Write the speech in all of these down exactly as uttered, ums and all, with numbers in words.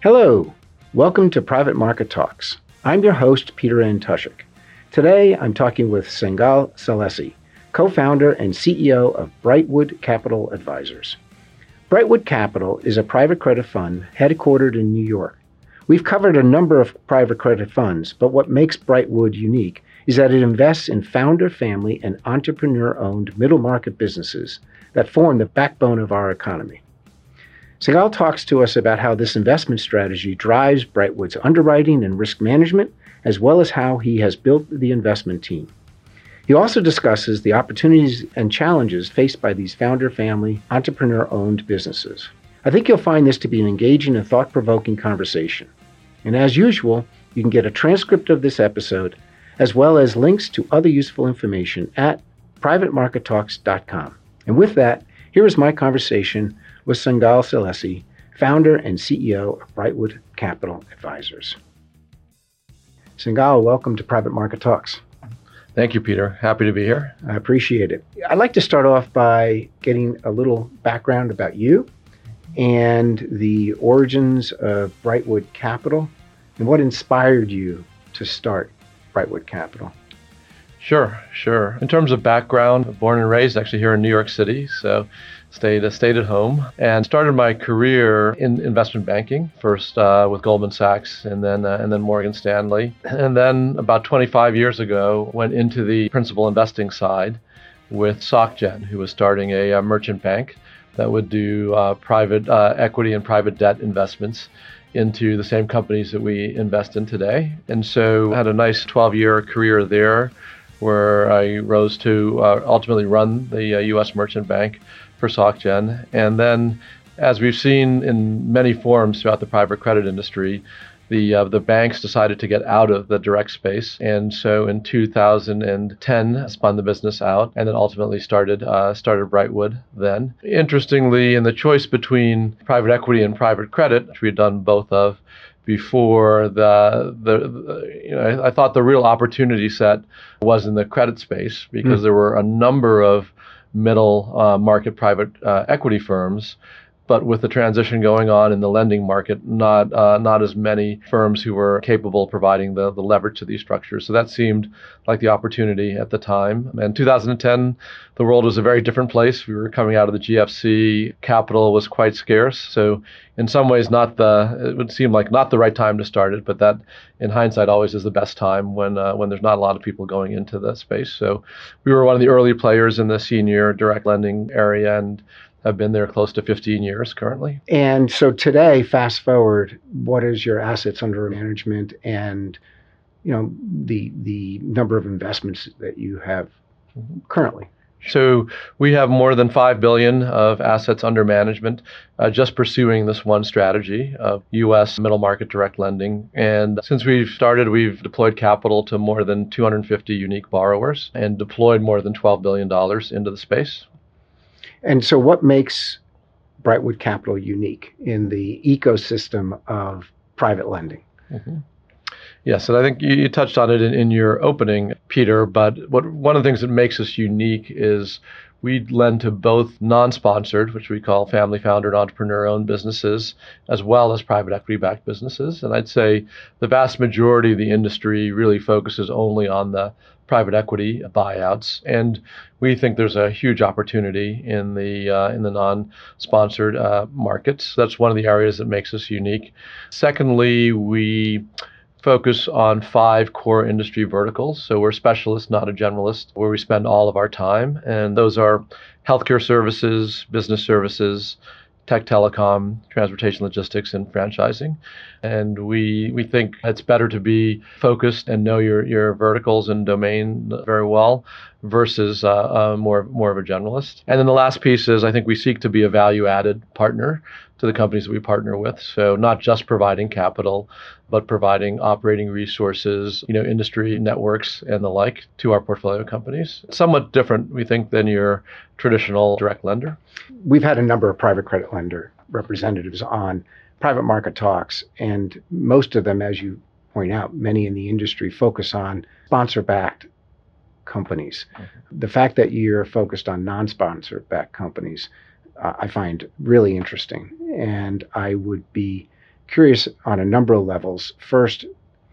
Hello, welcome to Private Market Talks. I'm your host, Peter Antushik. Today, I'm talking with Sengal Salesi, co-founder and C E O of Brightwood Capital Advisors. Brightwood Capital is a private credit fund headquartered in New York. We've covered a number of private credit funds, but what makes Brightwood unique is that it invests in founder, family, and entrepreneur-owned middle market businesses that form the backbone of our economy. Sengal talks to us about how this investment strategy drives Brightwood's underwriting and risk management, as well as how he has built the investment team. He also discusses the opportunities and challenges faced by these founder, family, entrepreneur-owned businesses. I think you'll find this to be an engaging and thought-provoking conversation. And as usual, you can get a transcript of this episode, as well as links to other useful information at private market talks dot com. And with that, here is my conversation with Sengal Salesi, founder and C E O of Brightwood Capital Advisors. Sengal, welcome to Private Market Talks. Thank you, Peter. Happy to be here. I appreciate it. I'd like to start off by getting a little background about you and the origins of Brightwood Capital and what inspired you to start Brightwood Capital. Sure, sure. In terms of background, born and raised actually here in New York City, so stayed, stayed at home and started my career in investment banking, first uh, with Goldman Sachs and then uh, and then Morgan Stanley. And then about twenty-five years ago, went into the principal investing side with SocGen, who was starting a, a merchant bank that would do uh, private uh, equity and private debt investments into the same companies that we invest in today. And so had a nice twelve-year career there, where I rose to uh, ultimately run the uh, U S merchant bank for SocGen. And then, as we've seen in many forms throughout the private credit industry, the uh, the banks decided to get out of the direct space. And so in two thousand ten, spun the business out and then ultimately started uh, started Brightwood then. Interestingly, in the choice between private equity and private credit, which we had done both of, before the, the, the you know, I, I thought the real opportunity set was in the credit space because mm. there were a number of middle uh, market private uh, equity firms, but with the transition going on in the lending market, not uh, not as many firms who were capable of providing the, the leverage to these structures. So that seemed like the opportunity at the time. And two thousand ten, the world was a very different place. We were coming out of the G F C. Capital was quite scarce. So in some ways, not the it would seem like not the right time to start it, but that in hindsight always is the best time when uh, when there's not a lot of people going into the space. So we were one of the early players in the senior direct lending area and have been there close to fifteen years currently. And so today, fast forward, what is your assets under management and, you know, the the number of investments that you have currently? So we have more than five billion dollars of assets under management, uh, just pursuing this one strategy of U S middle market direct lending. And since we've started, we've deployed capital to more than two hundred fifty unique borrowers and deployed more than twelve billion dollars into the space. And so what makes Brightwood Capital unique in the ecosystem of private lending? Mm-hmm. Yes, and I think you, you touched on it in, in your opening, Peter, but what one of the things that makes us unique is we lend to both non-sponsored, which we call family founder and entrepreneur-owned businesses, as well as private equity-backed businesses. And I'd say the vast majority of the industry really focuses only on the private equity buyouts, and we think there's a huge opportunity in the uh, in the non-sponsored uh, markets. That's one of the areas that makes us unique. Secondly, we focus on five core industry verticals. So we're specialists, not a generalist, where we spend all of our time, and those are healthcare services, business services, tech, telecom, transportation, logistics, and franchising. And we we think it's better to be focused and know your, your verticals and domain very well versus uh, uh, more more of a generalist. And then the last piece is I think we seek to be a value-added partner to the companies that we partner with. So not just providing capital, but providing operating resources, you know, industry networks and the like to our portfolio companies. Somewhat different, we think, than your traditional direct lender. We've had a number of private credit lender representatives on Private Market Talks, and most of them, as you point out, many in the industry focus on sponsor-backed companies. Mm-hmm. The fact that you're focused on non-sponsor-backed companies, uh, I find really interesting, and I would be curious on a number of levels. First,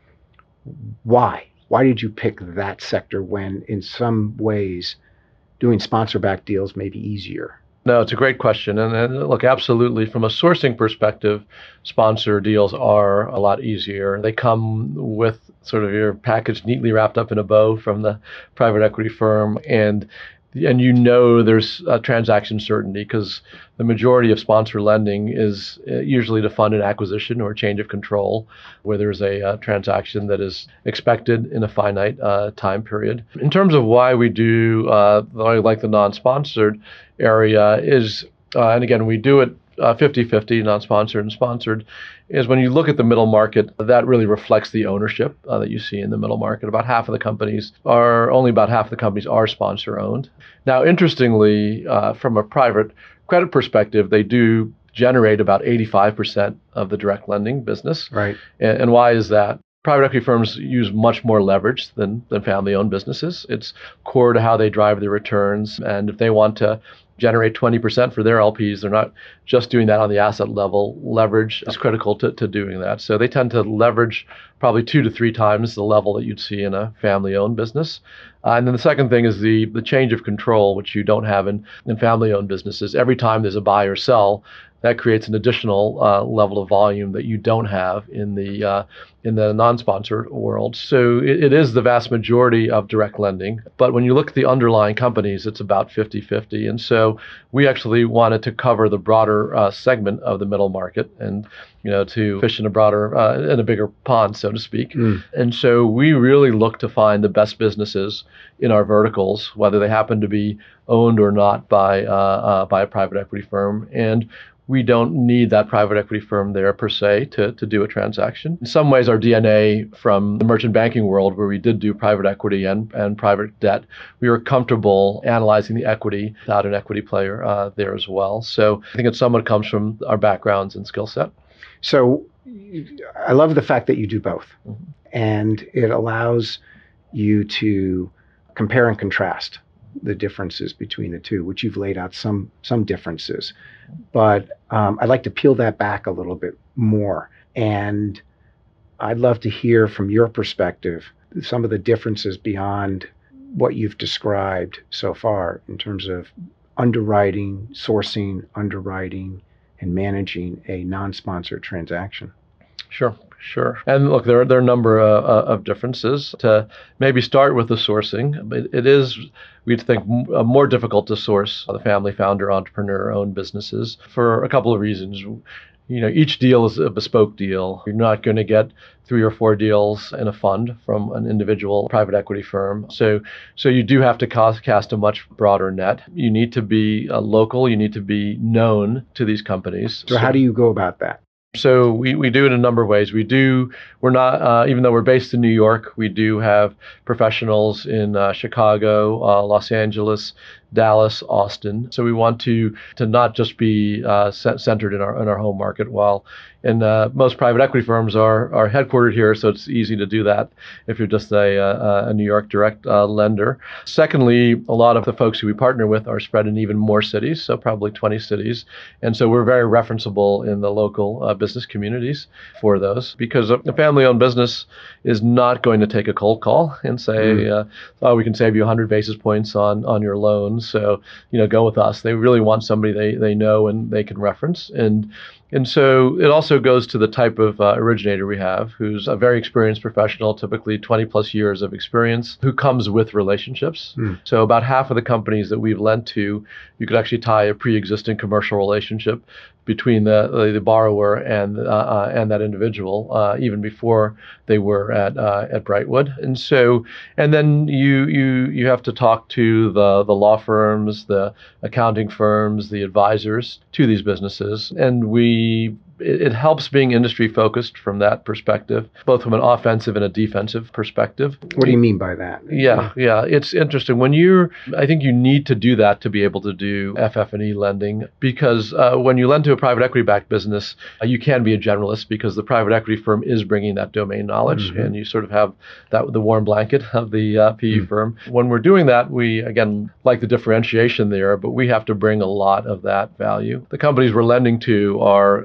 why? Why did you pick that sector when in some ways doing sponsor-backed deals may be easier? No, it's a great question. And, and look, absolutely, from a sourcing perspective, sponsor deals are a lot easier. They come with sort of your package neatly wrapped up in a bow from the private equity firm. And and you know there's a transaction certainty because the majority of sponsor lending is usually to fund an acquisition or a change of control where there's a uh, transaction that is expected in a finite uh, time period. In terms of why we do uh, like the non-sponsored area is, uh, and again, we do it uh, fifty-fifty, non-sponsored and sponsored, is when you look at the middle market, that really reflects the ownership uh, that you see in the middle market. About half of the companies are, only about half of the companies are sponsor owned. Now, interestingly, uh, from a private credit perspective, they do generate about eighty-five percent of the direct lending business. Right. And, and why is that? Private equity firms use much more leverage than, than family-owned businesses. It's core to how they drive their returns. And if they want to generate twenty percent for their L Ps, they're not just doing that on the asset level. Leverage is critical to, to doing that. So they tend to leverage probably two to three times the level that you'd see in a family-owned business. Uh, and then the second thing is the the change of control, which you don't have in, in family-owned businesses. Every time there's a buy or sell, that creates an additional uh, level of volume that you don't have in the uh, in the non-sponsored world. So it, it is the vast majority of direct lending. But when you look at the underlying companies, it's about fifty-fifty. And so we actually wanted to cover the broader uh, segment of the middle market and, you know, to fish in a broader, uh, in a bigger pond, so to speak. Mm. And so we really look to find the best businesses in our verticals, whether they happen to be owned or not by uh, uh, by a private equity firm. And we don't need that private equity firm there per se to, to do a transaction. In some ways, our D N A from the merchant banking world, where we did do private equity and, and private debt, we were comfortable analyzing the equity without an equity player uh, there as well. So I think it somewhat comes from our backgrounds and skill set. So I love the fact that you do both. Mm-hmm. And it allows you to compare and contrast the differences between the two, which you've laid out some some differences. But um, I'd like to peel that back a little bit more. And I'd love to hear from your perspective some of the differences beyond what you've described so far in terms of underwriting, sourcing, underwriting, and managing a non-sponsored transaction. Sure. Sure. And look, there are, there are a number of, of differences. To maybe start with the sourcing, it, it is, we'd think, m- more difficult to source the family founder entrepreneur owned businesses for a couple of reasons. You know, each deal is a bespoke deal. You're not going to get three or four deals in a fund from an individual private equity firm. So, so you do have to cast, cast a much broader net. You need to be uh, local. You need to be known to these companies. So, so how do you go about that? So we, we do it in a number of ways. We do, we're not, uh, even though we're based in New York, we do have professionals in uh, Chicago, uh, Los Angeles, Dallas, Austin. So we want to to not just be uh, centered in our in our home market. While in uh, most private equity firms are are headquartered here, so it's easy to do that if you're just a a, a New York direct uh, lender. Secondly, a lot of the folks who we partner with are spread in even more cities, so probably twenty cities, and so we're very referenceable in the local uh, business communities for those, because a family-owned business is not going to take a cold call and say, mm. uh, "Oh, we can save you one hundred basis points on on your loans." So, you know, go with us. They really want somebody they, they know and they can reference. And and so it also goes to the type of uh, originator we have, who's a very experienced professional, typically twenty plus years of experience, who comes with relationships. Mm. So about half of the companies that we've lent to, you could actually tie a pre-existing commercial relationship between the the, the borrower and uh, uh, and that individual, uh, even before they were at uh, at Brightwood. And so, and then you you you have to talk to the the law firms, the accounting firms, the advisors to these businesses, and we. It helps being industry focused from that perspective, both from an offensive and a defensive perspective. What do you mean by that? Yeah, yeah, it's interesting. When you're, I think you need to do that to be able to do F F and E lending, because uh, when you lend to a private equity backed business, uh, you can be a generalist because the private equity firm is bringing that domain knowledge, mm-hmm. and you sort of have that the warm blanket of the uh, P E mm-hmm. firm. When we're doing that, we again like the differentiation there, but we have to bring a lot of that value. The companies we're lending to are companies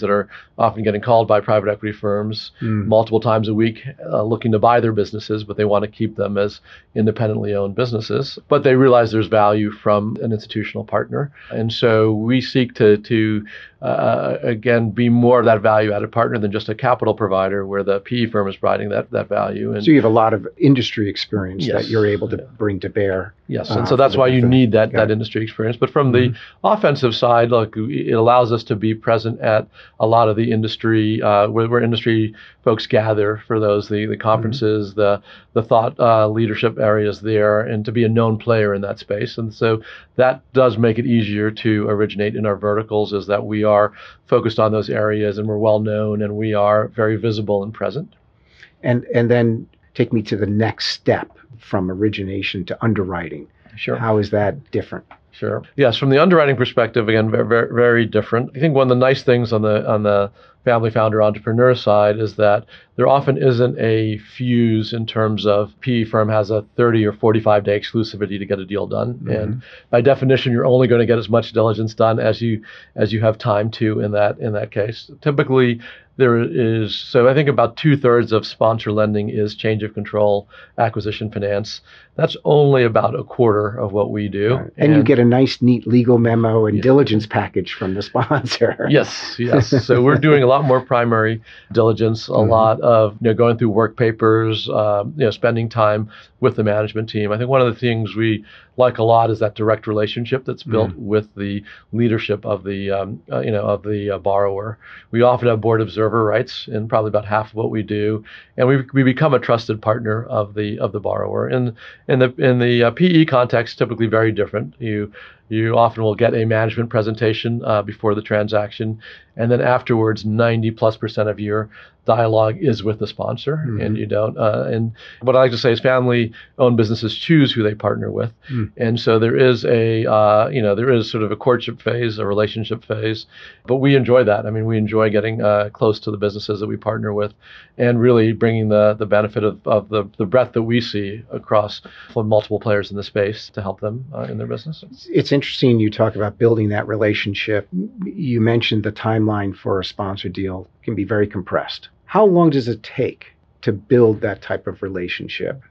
that are often getting called by private equity firms mm. multiple times a week uh, looking to buy their businesses, but they want to keep them as independently owned businesses. But they realize there's value from an institutional partner. And so we seek to, to uh, again, be more of that value-added partner than just a capital provider where the P E firm is providing that, that value. And so you have a lot of industry experience yes, that you're able to yeah. bring to bear. Yes, and uh, so that's why you need that, that industry experience. But from mm-hmm. the offensive side, look, it allows us to be present at a lot of the industry, uh, where, where industry folks gather for those, the, the conferences, mm-hmm. the the thought uh, leadership areas there, and to be a known player in that space. And so that does make it easier to originate in our verticals, is that we are focused on those areas and we're well known and we are very visible and present. And and then take me to the next step from origination to underwriting. Sure. How is that different? Sure. Yes, from the underwriting perspective, again, very, very, very different. I think one of the nice things on the on the family founder entrepreneur side is that there often isn't a fuse in terms of P E firm has a thirty or forty-five day exclusivity to get a deal done. Mm-hmm. And by definition, you're only going to get as much diligence done as you as you have time to in that in that case. Typically, there is, so I think about two thirds of sponsor lending is change of control, acquisition finance. That's only about a quarter of what we do. Right. And, and you get a nice, neat legal memo and yes. diligence package from the sponsor. Yes, yes. So we're doing a lot more primary diligence, a mm-hmm. lot of you know, going through work papers, um, you know, spending time with the management team. I think one of the things we like a lot is that direct relationship that's built mm-hmm. with the leadership of the, um, uh, you know, of the uh, borrower. We often have board observer rights in probably about half of what we do, and we we become a trusted partner of the of the borrower. In in the in the uh, P E context, typically very different. You You often will get a management presentation uh, before the transaction, and then afterwards, ninety plus percent of your dialogue is with the sponsor, mm-hmm. and you don't. Uh, and what I like to say is, family-owned businesses choose who they partner with, mm. and so there is a, uh, you know, there is sort of a courtship phase, a relationship phase, but we enjoy that. I mean, we enjoy getting uh, close to the businesses that we partner with, and really bringing the the benefit of, of the the breadth that we see across multiple players in the space to help them uh, in their business. It's interesting you talk about building that relationship. You mentioned the timeline for a sponsor deal can be very compressed. How long does it take to build that type of relationship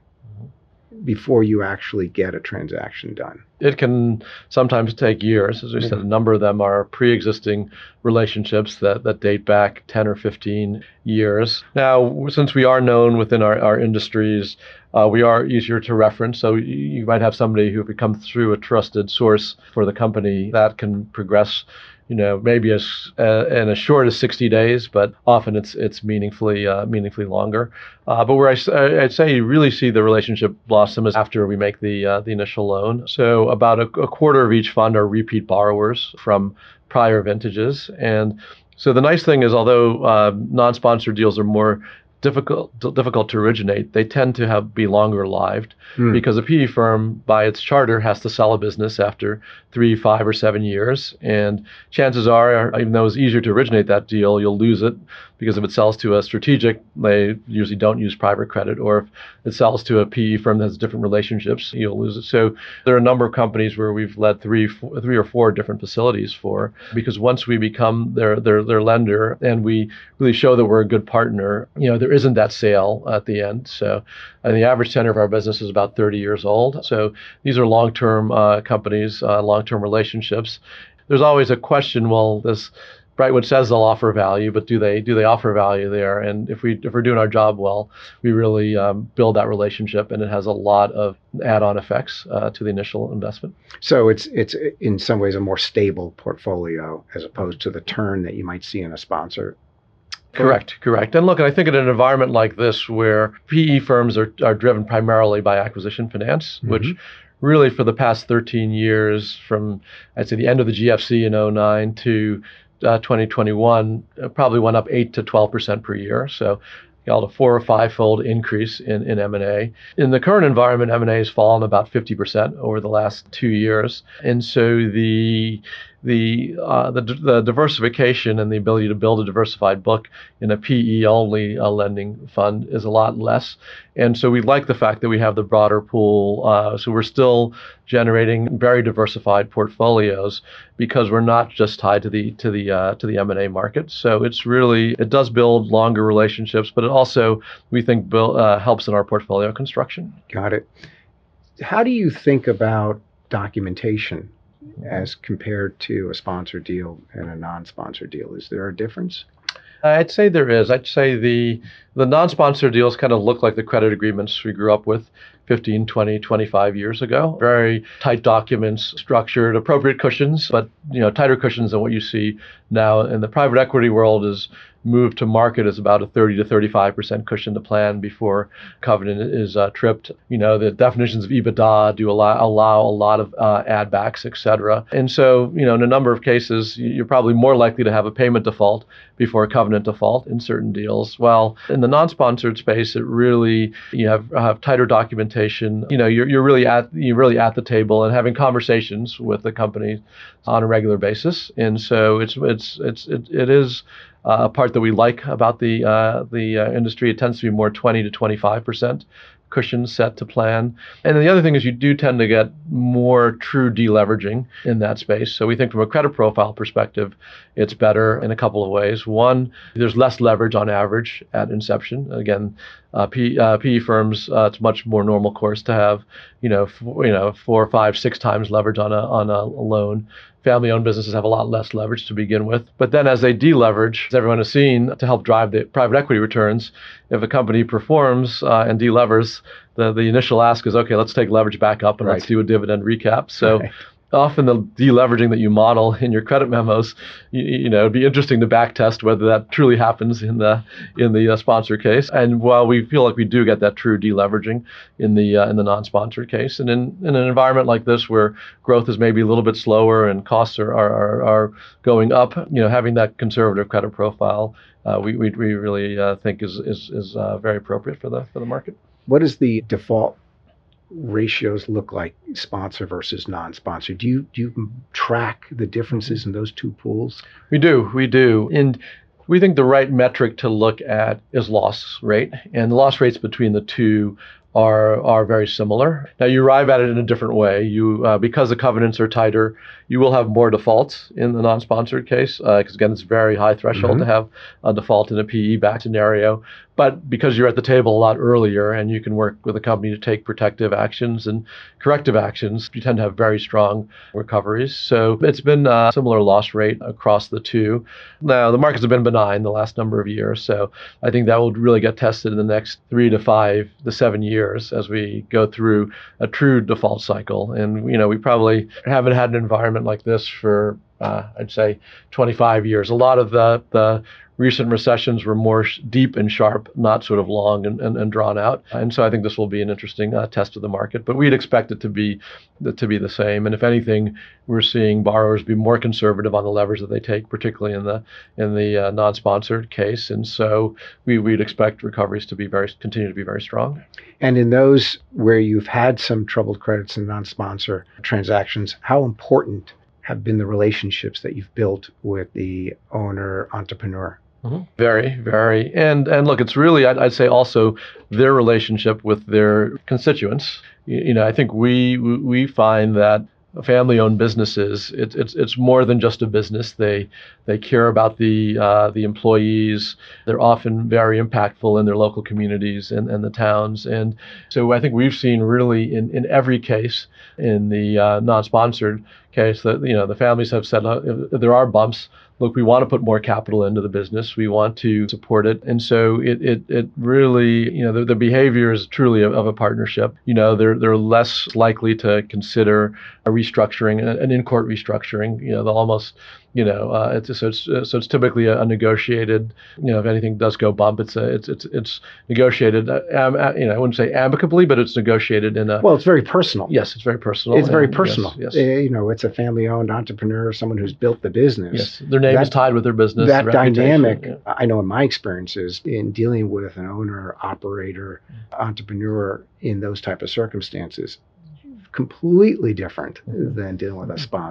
before you actually get a transaction done? It can sometimes take years. As we said, a number of them are pre-existing relationships that, that date back ten or fifteen years. Now, since we are known within our, our industries, uh, we are easier to reference. So you, you might have somebody who becomes through a trusted source for the company that can progress, you know, maybe as uh, in as short as sixty days, but often it's it's meaningfully uh, meaningfully longer. Uh, but where I, I'd say you really see the relationship blossom is after we make the uh, the initial loan. So about a, a quarter of each fund are repeat borrowers from prior vintages. And so the nice thing is, although uh, non-sponsored deals are more difficult difficult to originate, they tend to have be longer lived mm. because a P E firm by its charter has to sell a business after three, five, or seven years. And chances are, even though it's easier to originate that deal, you'll lose it because if it sells to a strategic, they usually don't use private credit, or if it sells to a P E firm that has different relationships, you'll lose it. So there are a number of companies where we've led three, four, three or four different facilities for, because once we become their their their lender and we really show that we're a good partner, you know, there isn't that sale at the end. So, and the average tenure of our business is about thirty years old. So these are long-term uh, companies, uh, long-term relationships. There's always a question, well, this Brightwood says they'll offer value, but do they do they offer value there? And if we if we're doing our job well, we really um, build that relationship, and it has a lot of add-on effects uh, to the initial investment. So it's it's in some ways a more stable portfolio as opposed to the turn that you might see in a sponsor. Correct, correct. And look, I think in an environment like this where P E firms are, are driven primarily by acquisition finance, mm-hmm. which really for the past thirteen years, from I'd say the end of the G F C in oh nine to uh, twenty twenty-one, uh, probably went up eight to twelve percent per year. So you got a four or five-fold increase in, in M and A. In the current environment, M and A has fallen about fifty percent over the last two years. And so the the, uh, the the diversification and the ability to build a diversified book in a P E only uh, lending fund is a lot less. And so we like the fact that we have the broader pool. Uh, so we're still generating very diversified portfolios because we're not just tied to the to the uh, to the M and A market. So it's really it does build longer relationships, but it also we think build, uh, helps in our portfolio construction. Got it. How do you think about documentation as compared to a sponsored deal and a non-sponsored deal? Is there a difference? I'd say there is. I'd say the the non-sponsored deals kind of look like the credit agreements we grew up with fifteen, twenty, twenty-five years ago. Very tight documents, structured, appropriate cushions, but you know, tighter cushions than what you see now in the private equity world is moved to market as about a thirty to thirty-five percent cushion to plan before covenant is uh, tripped. You know, the definitions of EBITDA do allow, allow a lot of uh, add backs, et cetera. And so, you know, in a number of cases, you're probably more likely to have a payment default before a covenant default in certain deals. Well, in the non-sponsored space, it really, you have, have tighter documentation. You know, you're, you're really at, you're really at the table and having conversations with the company on a regular basis. And so it's, it's, it's, it, it is, Uh, a part that we like about the uh, the uh, industry. It tends to be more twenty to twenty-five percent cushion set to plan. And then the other thing is you do tend to get more true deleveraging in that space. So we think from a credit profile perspective, it's better in a couple of ways. One, there's less leverage on average at inception. Again, uh, P, uh, P E firms, uh, it's much more normal course to have, you know, f- you know, four, five, six times leverage on a on a loan. Family-owned businesses have a lot less leverage to begin with. But then as they deleverage, as everyone has seen, to help drive the private equity returns, if a company performs uh, and delevers, the, the initial ask is, okay, let's take leverage back up and Right. let's do a dividend recap. So Right. often the deleveraging that you model in your credit memos, you, you know, it'd be interesting to back test whether that truly happens in the in the uh, sponsor case. And while we feel like we do get that true deleveraging in the uh, in the non-sponsored case, and in, in an environment like this where growth is maybe a little bit slower and costs are are, are, are going up, you know, having that conservative credit profile, uh, we, we we really uh, think is is is uh, very appropriate for the for the market. What does the default ratios look like, sponsor versus non-sponsor? Do you do you track the differences in those two pools? We do, we do. And we think the right metric to look at is loss rate. And the loss rates between the two are are very similar. Now you arrive at it in a different way. You uh, because the covenants are tighter, you will have more defaults in the non-sponsored case because uh, again, it's a very high threshold Mm-hmm. to have a default in a P E-backed scenario. But because you're at the table a lot earlier and you can work with a company to take protective actions and corrective actions, you tend to have very strong recoveries. So it's been a similar loss rate across the two. Now, the markets have been benign the last number of years. So I think that will really get tested in the next three to five to seven years as we go through a true default cycle. And, you know, we probably haven't had an environment like this for, uh, I'd say, twenty-five years. A lot of the, the recent recessions were more sh- deep and sharp, not sort of long and, and, and drawn out. And so I think this will be an interesting uh, test of the market. But we'd expect it to be to be the same. And if anything, we're seeing borrowers be more conservative on the leverage that they take, particularly in the in the uh, non-sponsored case. And so we, we'd expect recoveries to be very continue to be very strong. And in those where you've had some troubled credits and non-sponsor transactions, how important have been the relationships that you've built with the owner, entrepreneur? Mm-hmm. Very, very. And and look, it's really, I'd, I'd say also their relationship with their constituents. You, you know, I think we we find that family-owned businesses, it's it's it's more than just a business. They they care about the uh, the employees. They're often very impactful in their local communities and, and the towns. And so I think we've seen really in, in every case, in the uh, non-sponsored case, that you know the families have said uh, if there are bumps, look, we want to put more capital into the business. We want to support it. And so it it, it really, you know, the, the behavior is truly of, of a partnership. You know, they're they're less likely to consider a restructuring, an in-court restructuring. You know, they'll almost, you know, uh, it's so it's so it's typically a, a negotiated. You know, if anything does go bump, it's a, it's it's it's negotiated. Uh, um, uh, you know, I wouldn't say amicably, but it's negotiated in a. Well, it's very personal. Yes, it's very personal. It's very and personal. Yes, Uh, yes. you know, it's a family-owned entrepreneur, someone who's built the business. Yes, their name That- is tied with their business. That the reputation, dynamic, yeah. I know in my experiences in dealing with an owner, operator, entrepreneur in those type of circumstances, completely different Mhm. than dealing with a sponsor.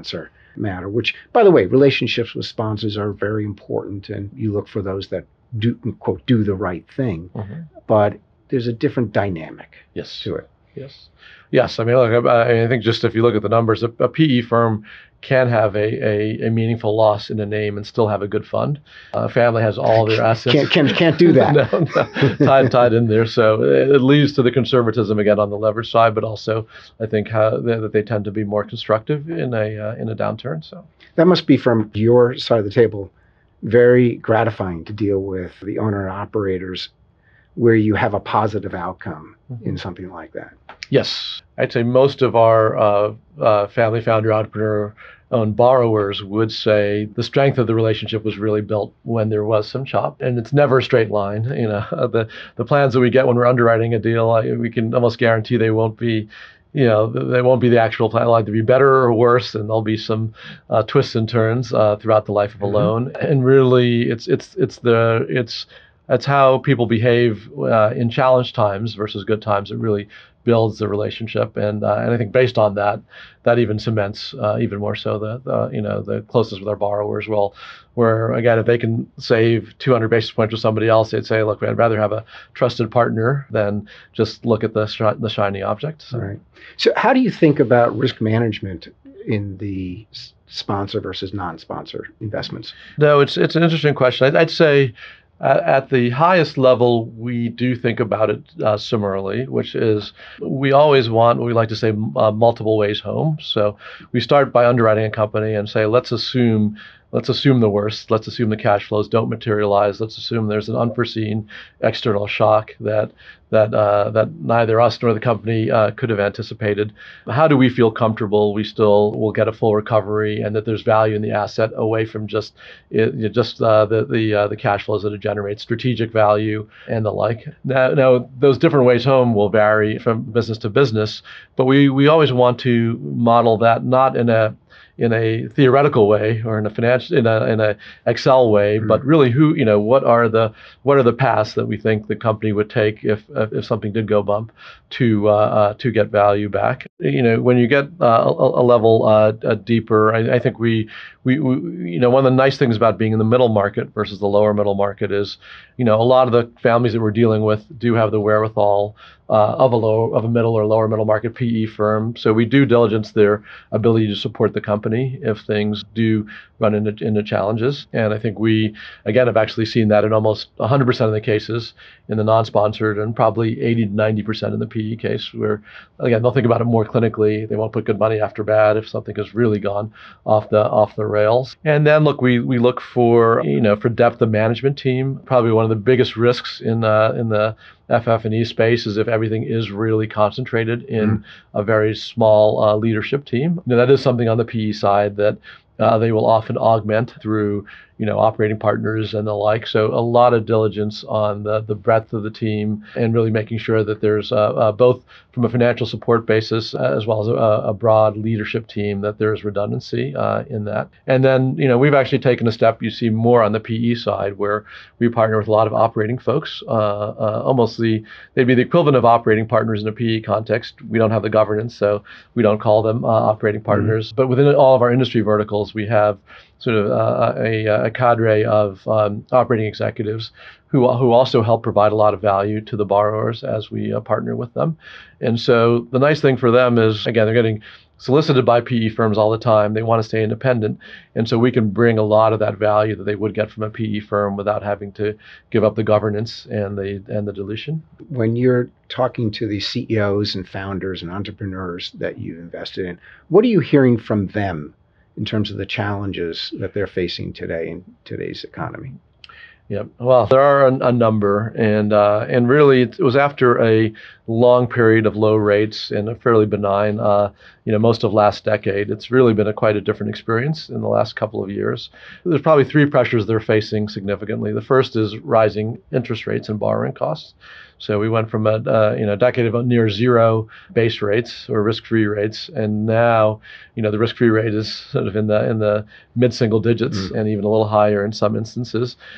matter, which, by the way, relationships with sponsors are very important, and you look for those that do, quote, do the right thing. Mm-hmm. But there's a different dynamic yes. to it. Yes. Yes. I mean, look, I, I think just if you look at the numbers, a, a P E firm can have a, a, a meaningful loss in a name and still have a good fund. A family has all their assets. Can't, can't, can't do that. no, no, tied, tied in there. So it leads to the conservatism again on the leverage side, but also I think how, that they tend to be more constructive in a uh, in a downturn. So that must be, from your side of the table, very gratifying to deal with the owner operators where you have a positive outcome mm-hmm. in something like that. Yes. I'd say most of our uh, uh, family founder entrepreneur owned borrowers would say the strength of the relationship was really built when there was some chop, and it's never a straight line. You know, the the plans that we get when we're underwriting a deal, I, we can almost guarantee they won't be, you know, they won't be the actual plan. They'll either be better or worse, and there'll be some uh, twists and turns uh, throughout the life of a mm-hmm. loan. And really, it's it's it's the it's that's how people behave uh, in challenge times versus good times. It really builds the relationship, and uh, and I think based on that, that even cements uh, even more so the, the you know the closeness with our borrowers. Well, where again, if they can save two hundred basis points with somebody else, they'd say, look, I'd rather have a trusted partner than just look at the sh- the shiny object. So. Right. So how do you think about risk management in the sponsor versus non-sponsor investments? No, it's it's an interesting question. I'd, I'd say. At the highest level, we do think about it uh, similarly, which is we always want what we like to say uh, multiple ways home. So we start by underwriting a company and say, let's assume let's assume the worst. Let's assume the cash flows don't materialize. Let's assume there's an unforeseen external shock that that uh, that neither us nor the company uh, could have anticipated. How do we feel comfortable we still will get a full recovery and that there's value in the asset away from just it, just uh, the the uh, the cash flows that it generates, strategic value and the like. Now, now those different ways home will vary from business to business, but we we always want to model that not in a in a theoretical way or in a financial in a in a Excel way, mm-hmm. but really who you know what are the what are the paths that we think the company would take if if something did go bump to uh, uh, to get value back. You know, when you get uh, a, a level uh, a deeper, I, I think we, we we you know one of the nice things about being in the middle market versus the lower middle market is you know a lot of the families that we're dealing with do have the wherewithal uh, of a low of a middle or lower middle market P E firm. So we do diligence their ability to support the company if things do run into, into challenges. And I think we, again, have actually seen that in almost one hundred percent of the cases in the non-sponsored and probably eighty to ninety percent in the P E case where, again, they'll think about it more clinically. They won't put good money after bad if something has really gone off the off the rails. And then, look, we we look for, you know, for depth of management team. Probably one of the biggest risks in uh, in the F F and E space is if everything is really concentrated in mm. a very small uh, leadership team. Now, that is something on the P E side that uh, they will often augment through, you know, operating partners and the like. So a lot of diligence on the, the breadth of the team and really making sure that there's uh, uh, both from a financial support basis uh, as well as a, a broad leadership team, that there's redundancy uh, in that. And then, you know, we've actually taken a step you see more on the P E side where we partner with a lot of operating folks, uh, uh, almost the, they'd be the equivalent of operating partners in a P E context. We don't have the governance, so we don't call them uh, operating partners. Mm-hmm. But within all of our industry verticals, we have sort of uh, a, a cadre of um, operating executives who who also help provide a lot of value to the borrowers as we uh, partner with them. And so the nice thing for them is, again, they're getting solicited by P E firms all the time. They want to stay independent. And so we can bring a lot of that value that they would get from a P E firm without having to give up the governance and the and the dilution. When you're talking to the C E Os and founders and entrepreneurs that you've invested in, what are you hearing from them in terms of the challenges that they're facing today in today's economy? Yeah, well, there are a, a number, and uh, and really it was after a long period of low rates and a fairly benign, uh, you know, most of last decade. It's really been a quite a different experience in the last couple of years. There's probably three pressures they're facing significantly. The first is rising interest rates and borrowing costs. So we went from a uh, you know decade of near zero base rates or risk-free rates, and now you know the risk-free rate is sort of in the in the mid-single digits mm. and even a little higher in some instances. Adjust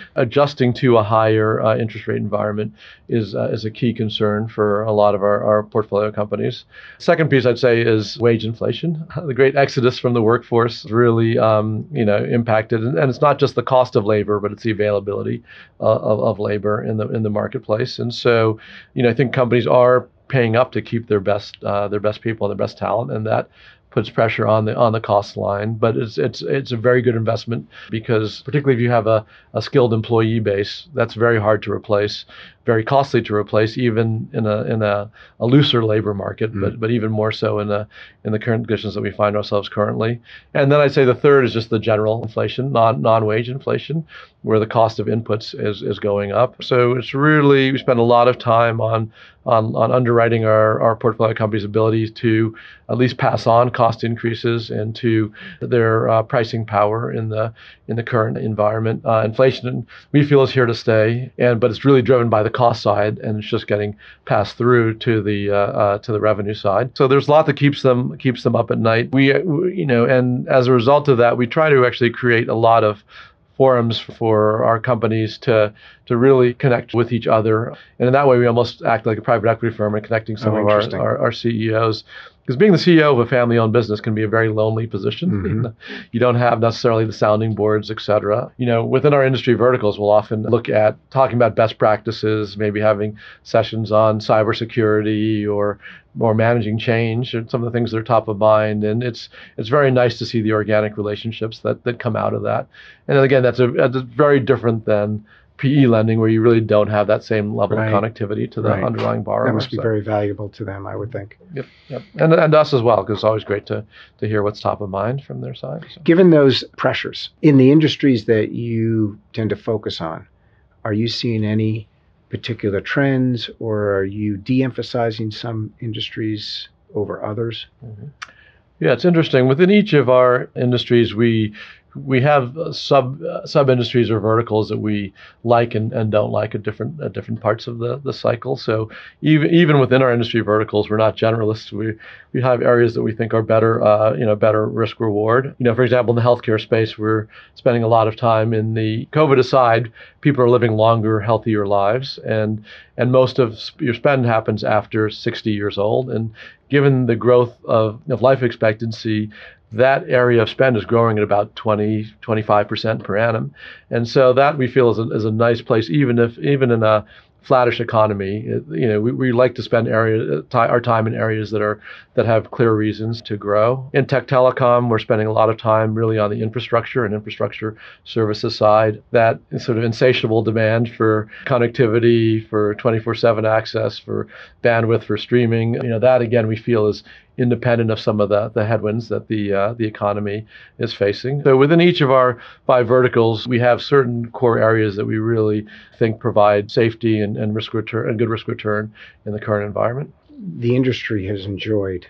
adjusting to a higher uh, interest rate environment is uh, is a key concern for a lot of our, our portfolio companies. Second piece I'd say is wage inflation. The great exodus from the workforce really um, you know impacted, and, and it's not just the cost of labor, but it's the availability uh, of, of labor in the in the marketplace. And so, you know, I think companies are paying up to keep their best uh, their best people and their best talent, and that puts pressure on the on the cost line. But it's it's it's a very good investment, because particularly if you have a, a skilled employee base, that's very hard to replace, very costly to replace, even in a in a, a looser labor market, mm. but but even more so in the in the current conditions that we find ourselves currently. And then I'd say the third is just the general inflation, non non wage inflation, where the cost of inputs is is going up. So it's really, we spend a lot of time on on on underwriting our our portfolio companies' ability to at least pass on cost increases and to their uh, pricing power in the in the current environment. Uh, inflation, we feel, is here to stay, and but it's really driven by the cost side, and it's just getting passed through to the uh, uh, to the revenue side. So there's a lot that keeps them keeps them up at night. We, we you know, and as a result of that, we try to actually create a lot of forums for our companies to to really connect with each other. And in that way, we almost act like a private equity firm in connecting some oh, of our, our, our C E Os. Because being the C E O of a family-owned business can be a very lonely position. Mm-hmm. You don't have necessarily the sounding boards, et cetera. You know, within our industry verticals, we'll often look at talking about best practices, maybe having sessions on cybersecurity or or managing change, and some of the things that are top of mind. And it's it's very nice to see the organic relationships that, that come out of that. And then again, that's a that's very different than P E lending, where you really don't have that same level right. of connectivity to the right. underlying borrower. That must be so. very valuable to them, I would think. Yep, yep. And and us as well, because it's always great to to hear what's top of mind from their side. So. Given those pressures in the industries that you tend to focus on, are you seeing any particular trends, or are you de-emphasizing some industries over others? Mm-hmm. Yeah, it's interesting. Within each of our industries, we we have sub uh, sub industries or verticals that we like and, and don't like at different at different parts of the, the cycle. So even even within our industry verticals, we're not generalists. We we have areas that we think are better, uh, you know, better risk reward. You know, for example, in the healthcare space, we're spending a lot of time in the COVID aside. People are living longer, healthier lives, and and most of your spend happens after sixty years old. And given the growth of, of life expectancy, that area of spend is growing at about twenty, twenty-five percent per annum. And so that we feel is a, is a nice place, even if even in a flattish economy. It, you know, we, we like to spend area t- our time in areas that are that have clear reasons to grow. In tech telecom, we're spending a lot of time really on the infrastructure and infrastructure services side. That sort of insatiable demand for connectivity, for twenty-four seven access, for bandwidth, for streaming. You know, that again we feel is independent of some of the, the headwinds that the uh, the economy is facing. So within each of our five verticals, we have certain core areas that we really think provide safety and, and risk return and good risk return in the current environment. The industry has enjoyed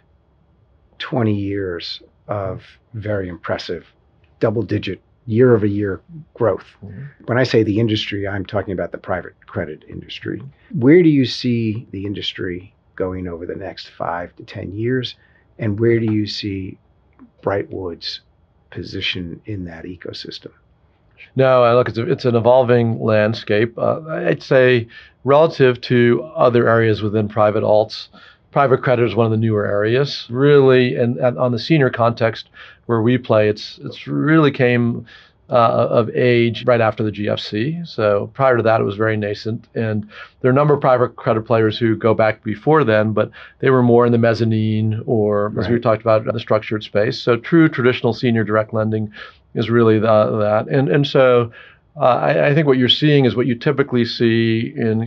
twenty years of very impressive double-digit year-over-year growth. Mm-hmm. When I say the industry, I'm talking about the private credit industry. Where do you see the industry going over the next five to ten years, and where do you see Brightwood's position in that ecosystem? No, I look, it's, a, it's an evolving landscape. Uh, I'd say relative to other areas within private alts, private credit is one of the newer areas. Really, and, and on the senior context where we play, it's it's really came Uh, of age right after the G F C. So prior to that, it was very nascent. And there are a number of private credit players who go back before then, but they were more in the mezzanine or, right. as we talked about, the structured space. So true traditional senior direct lending is really the, that. And and so uh, I, I think what you're seeing is what you typically see in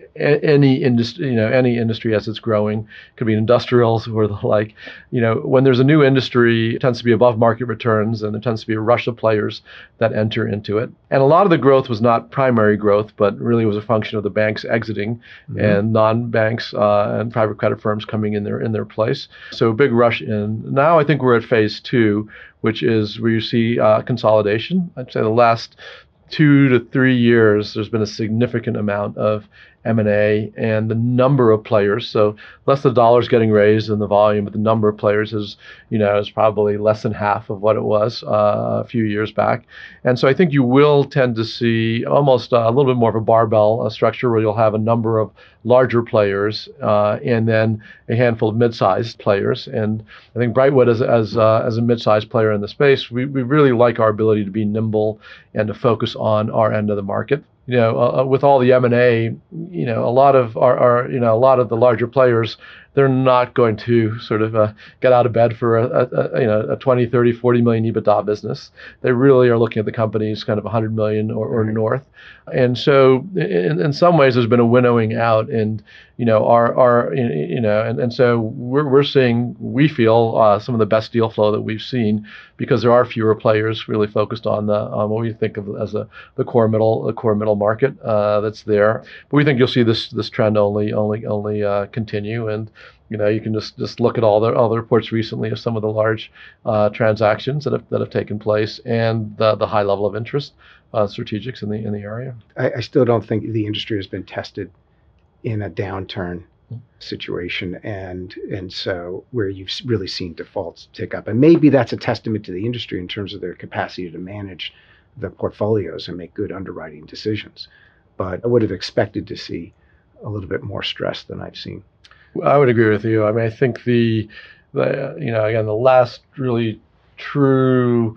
any industry, you know, any industry as it's growing. It could be industrials or the like. You know, when there's a new industry, it tends to be above market returns, and there tends to be a rush of players that enter into it. And a lot of the growth was not primary growth, but really was a function of the banks exiting mm-hmm. and non-banks uh, and private credit firms coming in their in their place. So a big rush in. Now I think we're at phase two, which is where you see uh, consolidation. I'd say the last two to three years, there's been a significant amount of M and A, and the number of players. So less the dollars getting raised than the volume, but the number of players is, you know, is probably less than half of what it was uh, a few years back. And so I think you will tend to see almost a little bit more of a barbell uh, structure where you'll have a number of larger players uh, and then a handful of mid-sized players. And I think Brightwood, as as uh, as a mid-sized player in the space, we, we really like our ability to be nimble and to focus on our end of the market. You know, uh, with all the M and A, you know, a lot of our, our, you know, a lot of the larger players, they're not going to sort of uh, get out of bed for a, a, a, you know, a twenty, thirty, forty million EBITDA business. They really are looking at the companies kind of one hundred million or, or north. And so in, in some ways, there's been a winnowing out, and, you know, our, our you know, and, and so we're, we're seeing, we feel uh, some of the best deal flow that we've seen because there are fewer players really focused on the, on what we think of as a, the core middle, the core middle market uh, that's there. But we think you'll see this, this trend only, only, only uh, continue. And, you know, you can just, just look at all the all the reports recently of some of the large uh, transactions that have that have taken place and the the high level of interest, uh, strategics in the in the area. I, I still don't think the industry has been tested in a downturn situation, and and so where you've really seen defaults tick up, and maybe that's a testament to the industry in terms of their capacity to manage the portfolios and make good underwriting decisions. But I would have expected to see a little bit more stress than I've seen. I would agree with you. I mean, I think the, the you know, again, the last really true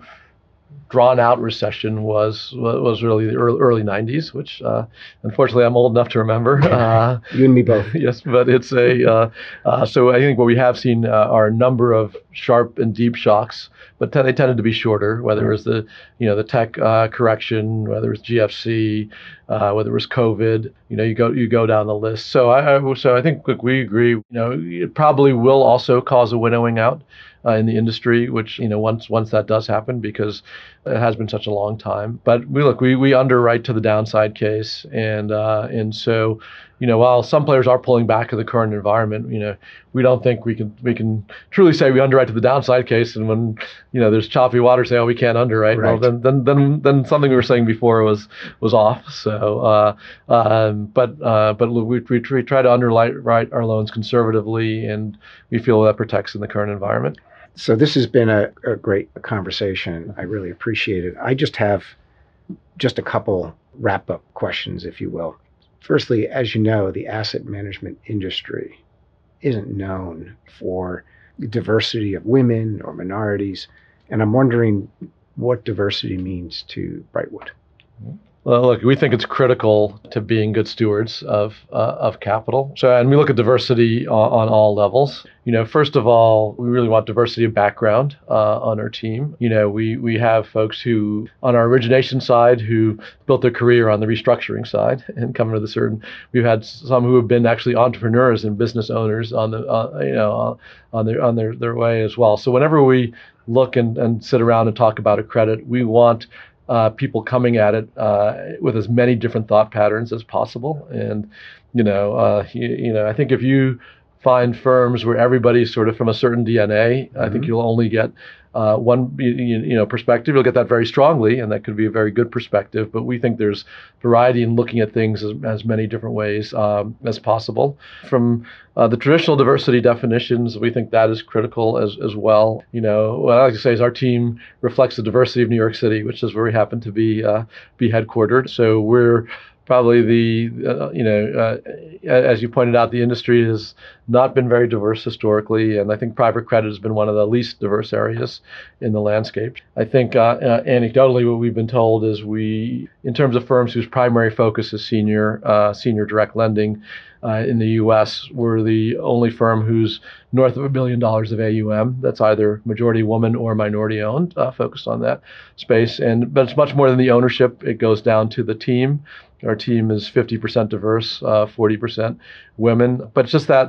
drawn out recession was was really the early, early nineties, which uh, unfortunately I'm old enough to remember. Uh, you and me both. Yes, but it's a uh, uh, so I think what we have seen uh, are a number of sharp and deep shocks, but t- they tended to be shorter. Whether it was the you know the tech uh, correction, whether it was G F C, uh, whether it was COVID, you know you go you go down the list. So I, I so I think look, we agree. You know it probably will also cause a winnowing out Uh, in the industry, which, you know, once once that does happen, because it has been such a long time. But we look, we we underwrite to the downside case, and uh, and so, you know, while some players are pulling back in the current environment, you know, we don't think we can we can truly say we underwrite to the downside case. And when, you know, there's choppy water, say, oh, we can't underwrite. Right. Well, then then then then something we were saying before was was off. So, uh, um, but uh, but we we try to underwrite our loans conservatively, and we feel that protects in the current environment. So this has been a, a great conversation. I really appreciate it. I just have just a couple wrap-up questions, if you will. Firstly, as you know, the asset management industry isn't known for diversity of women or minorities, and I'm wondering what diversity means to Brightwood. Well, look, we think it's critical to being good stewards of uh, of capital. So, and we look at diversity on, on all levels. You know, first of all, we really want diversity of background uh, on our team. You know, we we have folks who, on our origination side, who built their career on the restructuring side and come to the certain. We've had some who have been actually entrepreneurs and business owners on the uh, you know on their on their, their way as well. So whenever we look and, and sit around and talk about a credit, we want Uh, people coming at it uh, with as many different thought patterns as possible. And, you know, uh, you, you know, I think if you find firms where everybody's sort of from a certain D N A, mm-hmm. I think you'll only get uh, one, you, you know, perspective. You'll get that very strongly, and that could be a very good perspective. But we think there's variety in looking at things as, as many different ways um, as possible. From uh, the traditional diversity definitions, we think that is critical as, as well. You know, what I like to say is our team reflects the diversity of New York City, which is where we happen to be uh, be headquartered. So we're probably the, uh, you know, uh, as you pointed out, the industry has not been very diverse historically, and I think private credit has been one of the least diverse areas in the landscape. I think uh, uh, anecdotally, what we've been told is we, in terms of firms whose primary focus is senior, uh, senior direct lending uh, in the U S, we're the only firm who's north of a billion dollars of A U M that's either majority woman or minority owned, uh, focused on that space. And but it's much more than the ownership. It goes down to the team. Our team is fifty percent diverse, uh, forty percent women. But it's just that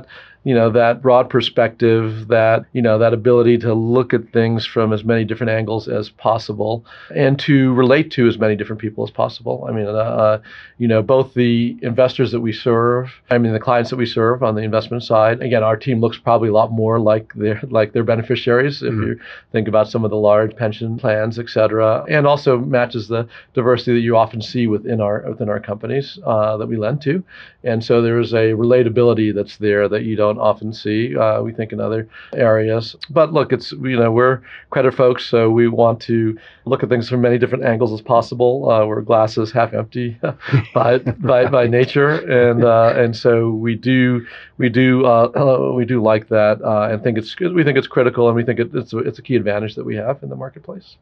you know, that broad perspective, that, you know, that ability to look at things from as many different angles as possible and to relate to as many different people as possible. I mean, uh, you know, both the investors that we serve, I mean, the clients that we serve on the investment side, again, our team looks probably a lot more like their, like their beneficiaries, if mm-hmm. you think about some of the large pension plans, et cetera, and also matches the diversity that you often see within our, within our companies uh, that we lend to. And so there is a relatability that's there that you don't often see, uh, we think, in other areas. But look, it's, you know, we're credit folks, so we want to look at things from many different angles as possible. Uh, we're glasses half empty by, by by nature, and uh, and so we do we do uh, we do like that, uh, and think it's we think it's critical, and we think it, it's a, it's a key advantage that we have in the marketplace.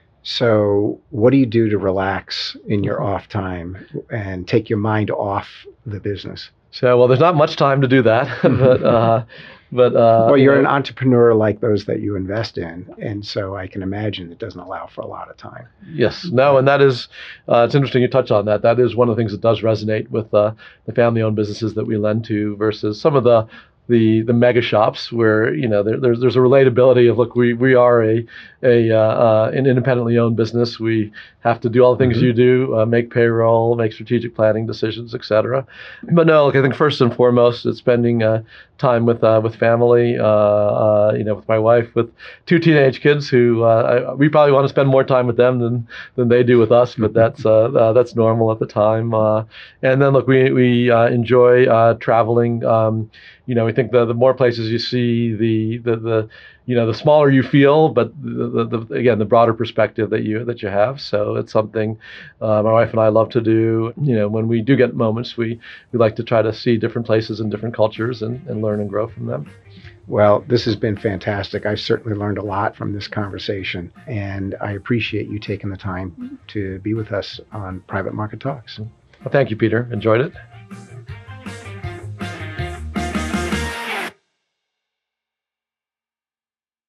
So what do you do to relax in your off time and take your mind off the business? So, well, there's not much time to do that, but, uh, but, uh, well, you're you know, an entrepreneur like those that you invest in. And so I can imagine it doesn't allow for a lot of time. Yes, no. And that is, uh, it's interesting you touch on that. That is one of the things that does resonate with, uh, the family owned businesses that we lend to versus some of the, the the mega shops where, you know, there, there's there's a relatability of, look, we we are a a uh, uh, an independently owned business. We have to do all the things mm-hmm. you do, uh, make payroll, make strategic planning decisions, et cetera. But no, look, I think first and foremost, it's spending uh, time with uh, with family. Uh, uh, you know, with my wife, with two teenage kids who uh, I, we probably want to spend more time with them than than they do with us. But that's uh, uh, that's normal at the time. Uh, and then look, we we uh, enjoy uh, traveling. Um, you know, we think the the more places you see, the the the you know, the smaller you feel, but the, the, the, again, the broader perspective that you that you have. So it's something uh, my wife and I love to do. You know, when we do get moments, we, we like to try to see different places and different cultures and, and learn and grow from them. Well, this has been fantastic. I've certainly learned a lot from this conversation, and I appreciate you taking the time to be with us on Private Market Talks. Well, thank you, Peter. Enjoyed it.